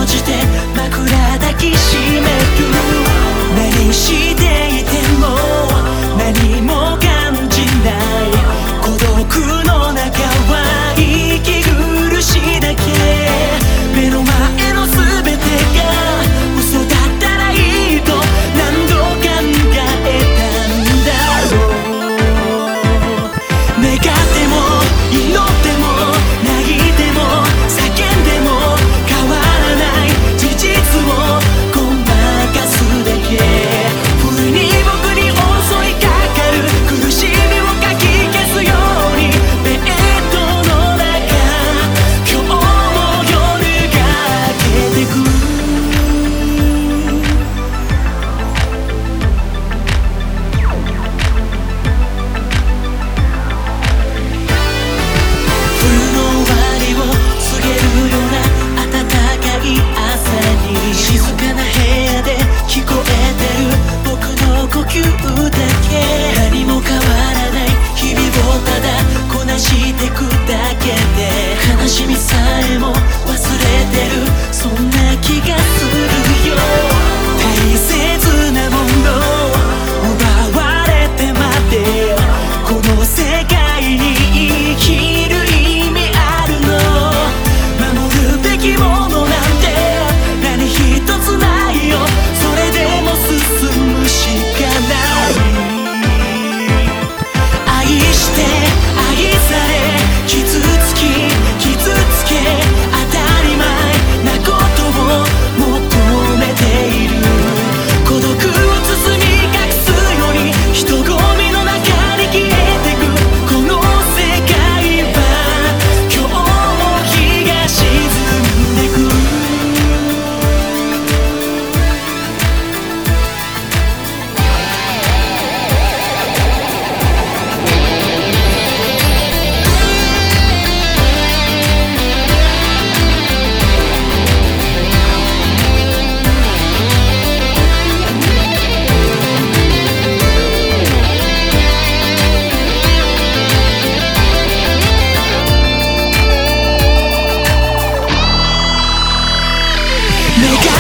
じて枕抱きしめる。何していても何も感じない。孤独の中は息苦しいだけ。目の前の全てが嘘だったらいいと何度考えたんだろう。願っても祈っても泣いても叫んでも変わらない事実をごまかすだけ。不意に僕に襲いかかる苦しみをかき消すようにベッドの中今日も夜が明けてく。冬の終わりを告げるような暖かい朝に静かな部屋で聞こえてる僕の呼吸だけ。何も変わらない日々をただこなしてくだけで悲しみさえも忘れてるそんな気がするよ。大切なもの奪われてまでこの世界に生きる意味あるの。守るべきものなんて何一つないよ。それでも進むしかない。愛して愛され傷つき傷つけ当たり前なことを求めている。孤独を包み隠すように人混みの中に消えてくこの世界は今日も日が沈んでく。願